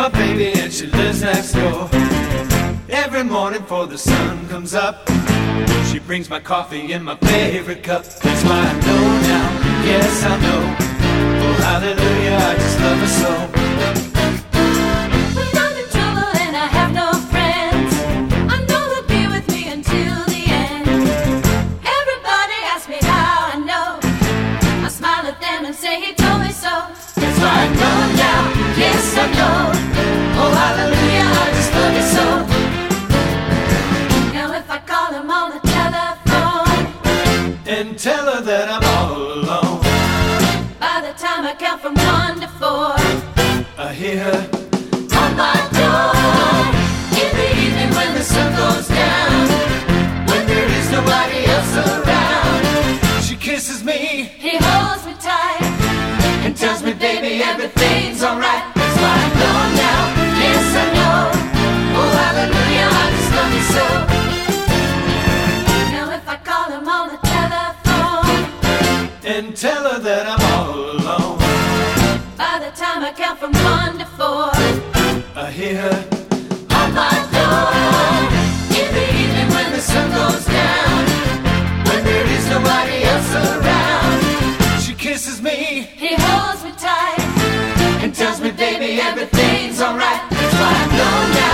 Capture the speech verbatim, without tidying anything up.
my baby and she lives next door. Every morning before the sun comes up, she brings my coffee in my favorite cup. That's why I know now, yes I know. Oh hallelujah, I just love her so. When I'm in trouble and I have no friends, I know he'll be with me until the end. Everybody asks me how I know. I smile at them and say he told me so. That's why I know now, yes I know. Oh hallelujah, I just love you so. Now if I call him on the telephone and tell her that I'm all alone, by the time I count from one to four, I hear her on my door. In the evening when the sun goes down, when there is nobody else around. She kisses me, he holds me tight and tells me, baby, everything's alright. That's why I know now, yes I know. oh hallelujah, I just love you so. Now if I call him on the telephone And tell her that I'm all alone, by the time I count from one to four, I hear her on my door. in the evening when the sun goes down, when there is nobody else around. She kisses me He holds me tight and tells me, baby, everything's alright. That's why I know now,